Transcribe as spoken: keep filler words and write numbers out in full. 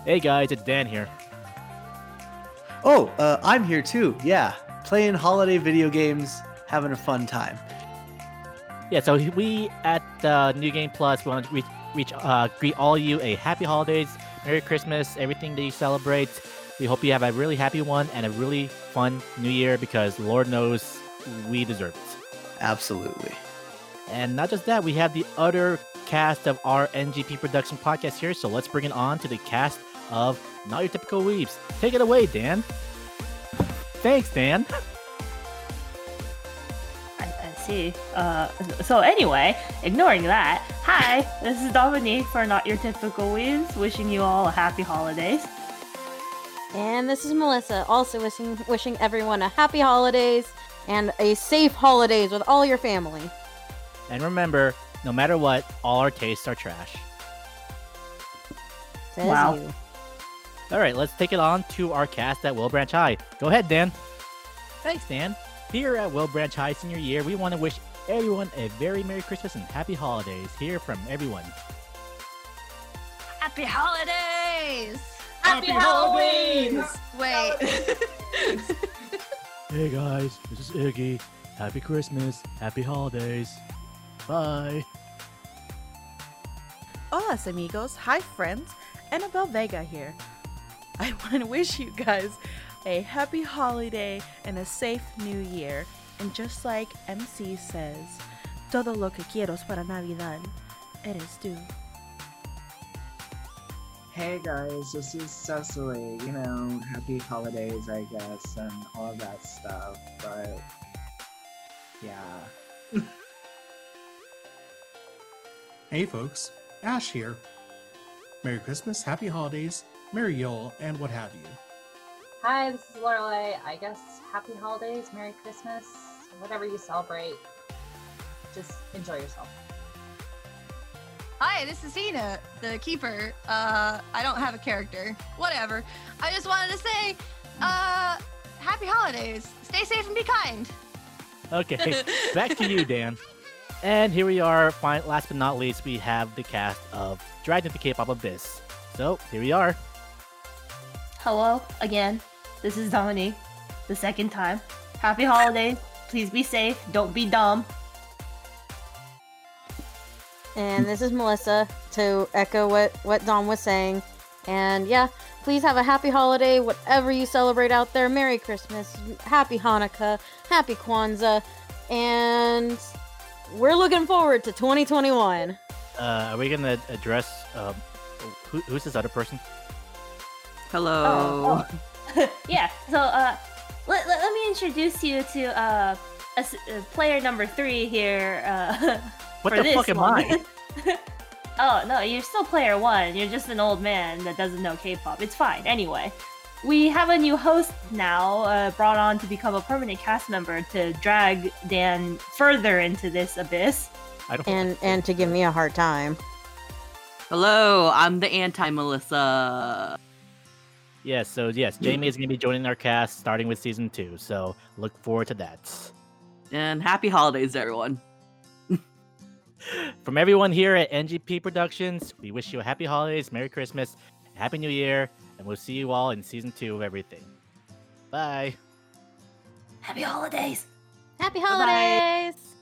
Hey guys, it's Dan here. Oh, uh, I'm here too. Yeah, playing holiday video games, having a fun time. Yeah, so we at uh, New Game Plus want to reach, reach uh, greet all you a happy holidays, Merry Christmas, everything that you celebrate. We hope you have a really happy one and a really fun New Year because Lord knows we deserve it. Absolutely. And not just that, we have the other cast of our N G P production podcast here. So let's bring it on to the cast of Not Your Typical Weebs. Take it away, Dan. Thanks, Dan. I, I see. Uh, so anyway, ignoring that, hi, this is Dominique for Not Your Typical Weebs, wishing you all a happy holidays. And this is Melissa, also wishing wishing everyone a happy holidays and a safe holidays with all your family. And remember, no matter what, all our tastes are trash. Says Wow. you. All right, let's take it on to our cast at Will Branch High. Go ahead, Dan. Thanks, Dan. Here at Will Branch High Senior Year, we want to wish everyone a very Merry Christmas and Happy Holidays. Hear from everyone. Happy holidays! Happy Halloween! Wait. Hey guys, this is Iggy. Happy Christmas, Happy Holidays. Bye. Hola, amigos. Hi, friends. Annabelle Vega here. I want to wish you guys a happy holiday and a safe new year. And just like M C says, todo lo que quiero para Navidad, eres tú. Hey guys, this is Cecily. You know, happy holidays, I guess, and all of that stuff, but yeah. Hey folks, Ash here. Merry Christmas, Happy Holidays, Merry Yule, and what have you. Hi, this is Lorelei. I guess happy holidays, Merry Christmas, whatever you celebrate. Just enjoy yourself. Hi, this is Tina, the keeper. Uh, I don't have a character. Whatever. I just wanted to say, uh, happy holidays. Stay safe and be kind. Okay, back to you, Dan. And here we are. Fine, last but not least, we have the cast of Dragged into K-Pop Abyss. So, here we are. Hello again. This is Dominique, the second time. Happy holidays. Please be safe. Don't be dumb. And this is Melissa, to echo what, what Dom was saying. And yeah, please have a happy holiday, whatever you celebrate out there. Merry Christmas, Happy Hanukkah, Happy Kwanzaa, and we're looking forward to twenty twenty-one. Uh, are we going to address... Um, who, who's this other person? Hello. Oh, oh. Yeah, so uh, let, let, let me introduce you to uh, a s- uh, player number three here. Uh, What for the this fuck am one. I? Oh, no, you're still player one. You're just an old man that doesn't know K-pop. It's fine. Anyway, we have a new host now, uh, brought on to become a permanent cast member to drag Dan further into this abyss. I don't And and to give me a hard time. Hello, I'm the anti-Melissa. Yes, so yes, Jamie is going to be joining our cast starting with season two. So, look forward to that. And happy holidays, everyone. From everyone here at N G P Productions, we wish you a happy holidays, Merry Christmas, Happy New Year, and we'll see you all in season two of everything. Bye. Happy holidays! Happy Bye-bye. holidays!